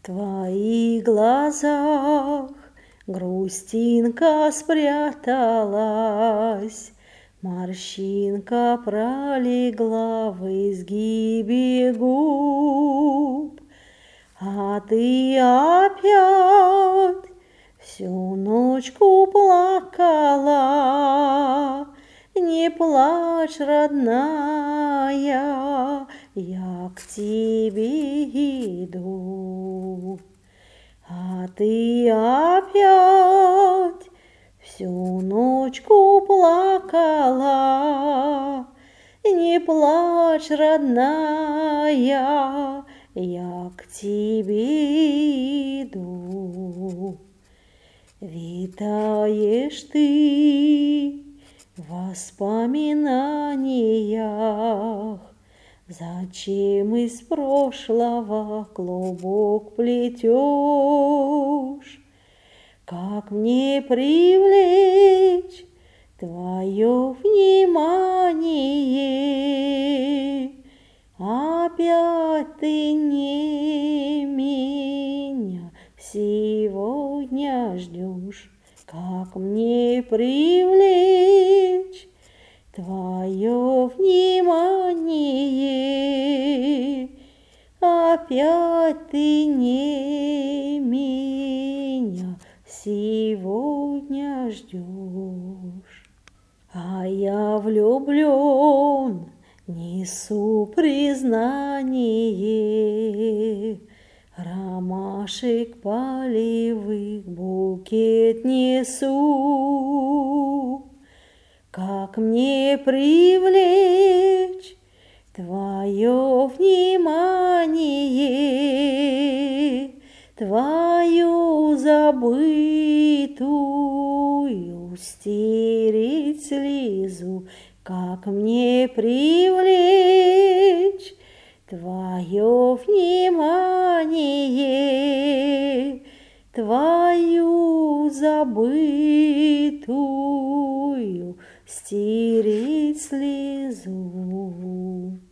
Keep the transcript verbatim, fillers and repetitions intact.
твоих глазах грустинка спряталась, морщинка пролегла в изгибе губ, а ты опять всю ночку плакала. Не плачь, родная, я к тебе иду. А ты опять всю ночку плакала. Не плачь, родная, я к тебе иду. Витаешь ты в воспоминаниях, зачем из прошлого клубок плетешь? Как мне привлечь твое внимание? Опять ты не меня сегодня ждешь. Как мне привлечь твое внимание? Опять ты не меня сегодня ждешь. А я влюблен, несу признание, ромашек полевых букет несу. Как мне привлечь твое внимание, твою забытую стереть слезу? Как мне привлечь твое внимание, твою забытую стереть слезу?